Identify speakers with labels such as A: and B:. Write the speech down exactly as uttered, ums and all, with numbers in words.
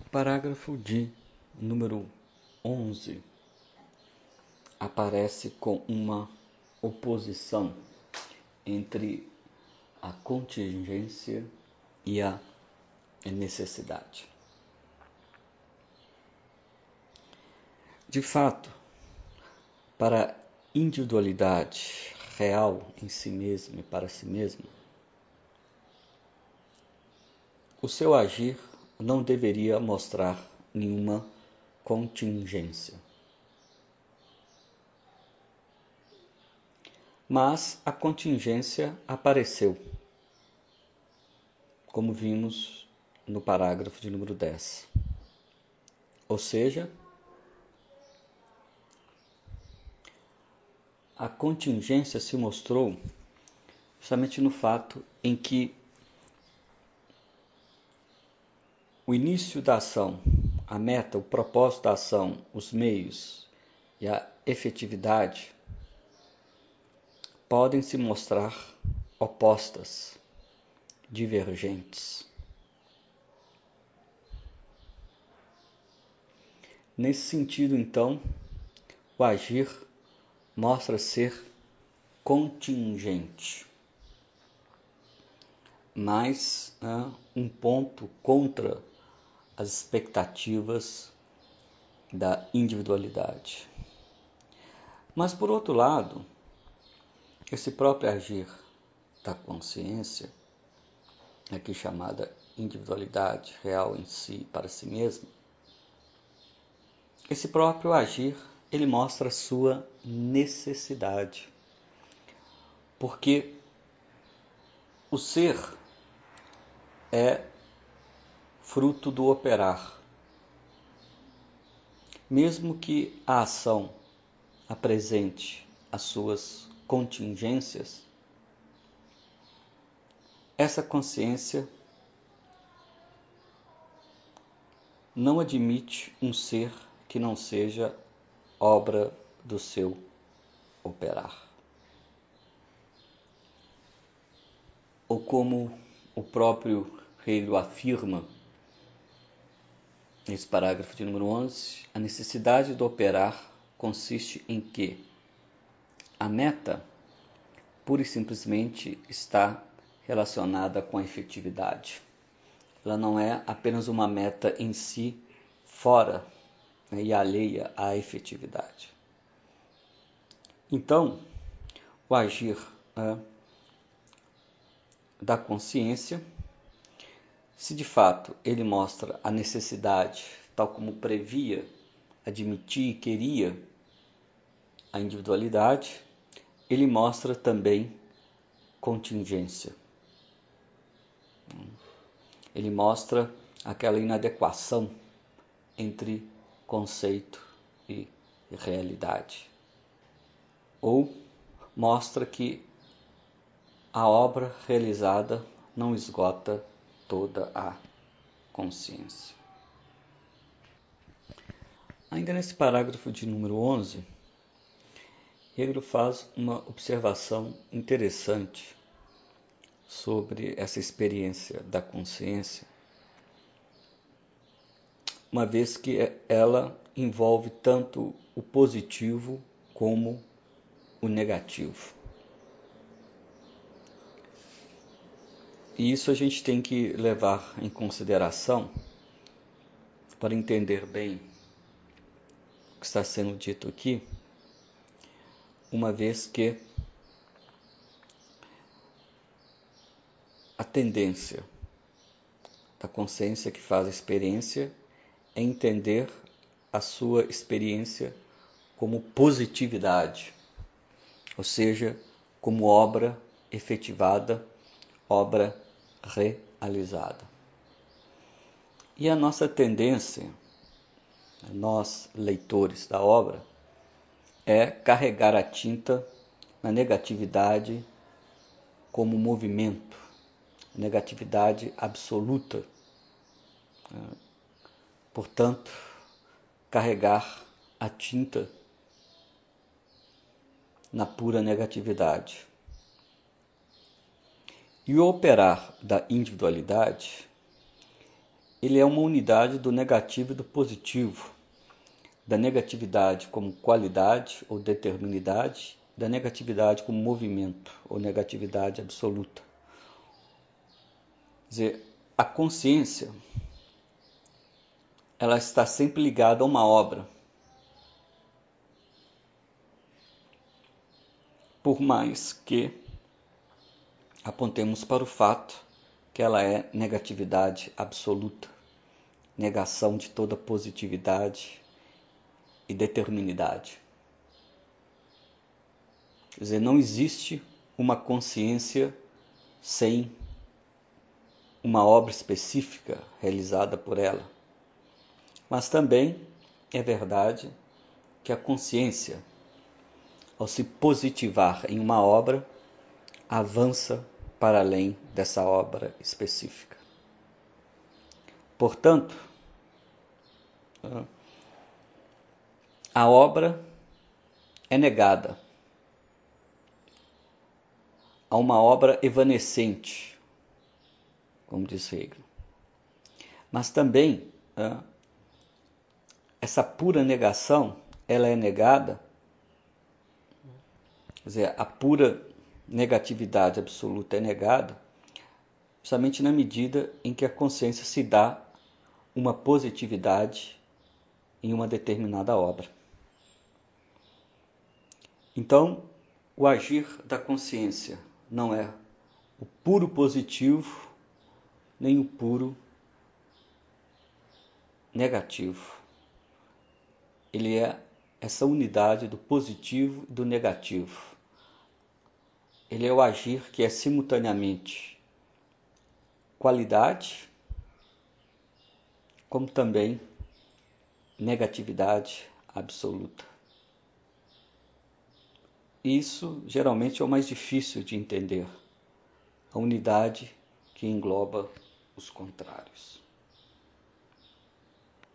A: Parágrafo de número onze aparece com uma oposição entre a contingência e a necessidade. De fato, para a individualidade real em si mesma e para si mesma, o seu agir não deveria mostrar nenhuma contingência. Mas a contingência apareceu, como vimos no parágrafo de número dez. Ou seja, a contingência se mostrou justamente no fato em que o início da ação, a meta, o propósito da ação, os meios e a efetividade podem se mostrar opostas, divergentes. Nesse sentido, então, o agir mostra ser contingente, mas é, um ponto contra as expectativas da individualidade. Mas, por outro lado, esse próprio agir da consciência, aqui chamada individualidade real em si, para si mesmo, esse próprio agir, ele mostra a sua necessidade. Porque o ser é fruto do operar. Mesmo que a ação apresente as suas contingências, essa consciência não admite um ser que não seja obra do seu operar. Ou como o próprio Hegel afirma, nesse parágrafo de número onze, a necessidade do operar consiste em que a meta, pura e simplesmente, está relacionada com a efetividade. Ela não é apenas uma meta em si, fora, né, e alheia à efetividade. Então, o agir né, da consciência, se de fato ele mostra a necessidade, tal como previa, admitia e queria a individualidade, ele mostra também contingência. Ele mostra aquela inadequação entre conceito e realidade. Ou mostra que a obra realizada não esgota toda a consciência. Ainda nesse parágrafo de número onze, Hegel faz uma observação interessante sobre essa experiência da consciência, uma vez que ela envolve tanto o positivo como o negativo. E isso a gente tem que levar em consideração para entender bem o que está sendo dito aqui, uma vez que a tendência da consciência que faz a experiência é entender a sua experiência como positividade, ou seja, como obra efetivada, obra realizada. E a nossa tendência, nós leitores da obra, é carregar a tinta na negatividade como movimento, negatividade absoluta. Portanto, carregar a tinta na pura negatividade. E o operar da individualidade ele é uma unidade do negativo e do positivo, da negatividade como qualidade ou determinidade, da negatividade como movimento ou negatividade absoluta. Quer dizer, a consciência, ela está sempre ligada a uma obra. Por mais que apontemos para o fato que ela é negatividade absoluta, negação de toda positividade e determinidade. Quer dizer, não existe uma consciência sem uma obra específica realizada por ela. Mas também é verdade que a consciência, ao se positivar em uma obra, avança para além dessa obra específica. Portanto, a obra é negada. Há uma obra evanescente, como diz Hegel. Mas também, essa pura negação, ela é negada, quer dizer, a pura negatividade absoluta é negada, justamente na medida em que a consciência se dá uma positividade em uma determinada obra. Então, o agir da consciência não é o puro positivo, nem o puro negativo. Ele é essa unidade do positivo e do negativo. Ele é o agir que é simultaneamente qualidade, como também negatividade absoluta. Isso geralmente é o mais difícil de entender, a unidade que engloba os contrários.